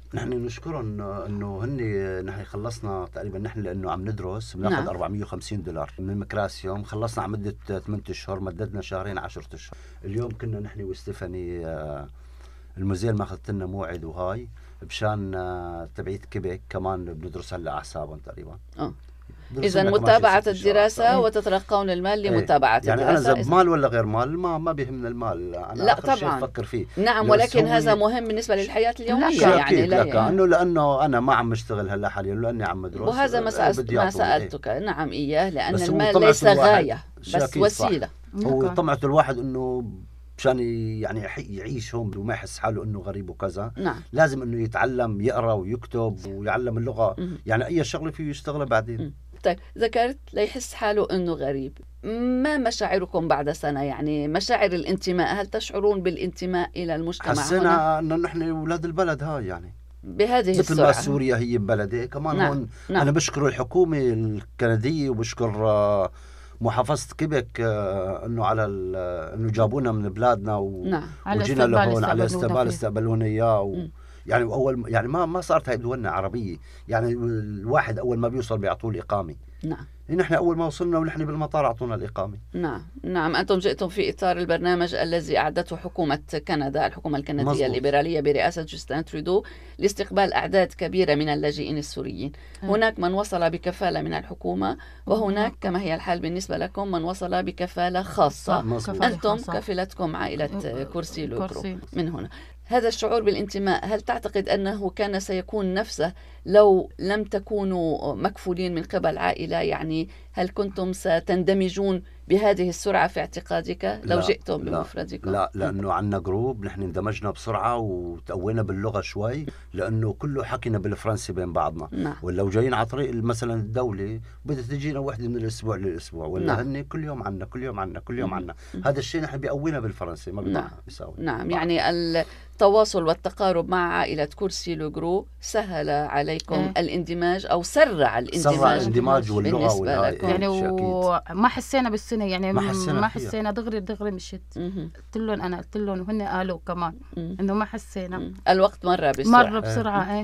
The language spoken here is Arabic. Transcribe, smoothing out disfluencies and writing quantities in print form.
نحن نشكرهم انه نحن خلصنا تقريبا، نحن لانه عم ندرس بناخذ نعم. $450 من المكراسيوم، خلصنا على مده 8 اشهر، مددنا شهرين 10 اشهر. اليوم كنا نحن وستيفاني الموزيل ماخذت لنا موعد وهاي مشان تبعية كيبك كمان بندرس هلا على حسابهم تقريبا. إذا متابعة الدراسة وتتلقون المال لمتابعة يعني الدراسة. أنا مال ولا غير مال ما بيهمنا المال، أنا لا آخر طبعا شيء أفكر فيه. نعم، ولكن هذا مهم بالنسبة للحياة اليومية. يعني لأنه أنا ما عم اشتغل هلا حاليا، لأني عم أدرس، وهذا ما سألتك نعم إياه، لأن المال ليس غاية بس وسيلة. هو طمعة الواحد إنه مشان يعني يعيش هون وما يحس حاله انه غريب وكذا. نعم. لازم انه يتعلم يقرا ويكتب ويعلم اللغه. يعني اي شغله فيه يشتغلها بعدين. طيب ذكرت ليحس حاله انه غريب، ما مشاعركم بعد سنه؟ يعني مشاعر الانتماء، هل تشعرون بالانتماء الى المجتمع؟ حسينا انه نحن اولاد البلد هاي، يعني بهذه مثل السرعه. ما سوريا هي بلدي كمان. نعم. هون نعم. انا بشكر الحكومه الكنديه وبشكر محافظة كيبك انه على انه جابونا من بلادنا نعم. وجينا لهون على استقبلونا اياه يعني اول يعني ما صارت هاي دولنا عربيه، يعني الواحد اول ما بيوصل بيعطوه الاقامه. نعم. نحن اول ما وصلنا ونحن بالمطار اعطونا الاقامه. نعم. نعم. انتم جئتم في اطار البرنامج الذي اعدته حكومه كندا، الحكومه الكنديه مزبوط. الليبراليه برئاسه جاستن ترودو، لاستقبال اعداد كبيره من اللاجئين السوريين. هناك من وصل بكفاله من الحكومه، وهناك كما هي الحال بالنسبه لكم من وصل بكفاله خاصه. انتم كفلتكم عائله كرسي لوغرو من هنا. هذا الشعور بالانتماء، هل تعتقد أنه كان سيكون نفسه لو لم تكونوا مكفولين من قبل عائلة؟ يعني هل كنتم ستندمجون بهذه السرعة في اعتقادك لو جئتم بمفردكم؟ لا، لأنه عنا جروب، نحن اندمجنا بسرعة وتقوينا باللغة شوي، لأنه كله حكينا بالفرنسي بين بعضنا. نعم. ولو جايين على طريق مثلا الدولة بدها تجينا وحدة من الأسبوع للأسبوع، ولا هن كل يوم عنا كل يوم عنا كل يوم عنا. هذا الشيء نحن بيقوينا بالفرنسي، ما بيضحنا بيساوي. نعم. يعني التواصل والتقارب مع عائلة كرسي لوغرو سهل عليكم الاندماج أو سرع الاندماج واللغة لكم. يعني وما حسينا بالسنة، يعني ما حسينا دغري مشيت. قلت لهم وهن قالوا كمان انه ما حسينا. الوقت مر بسرعة.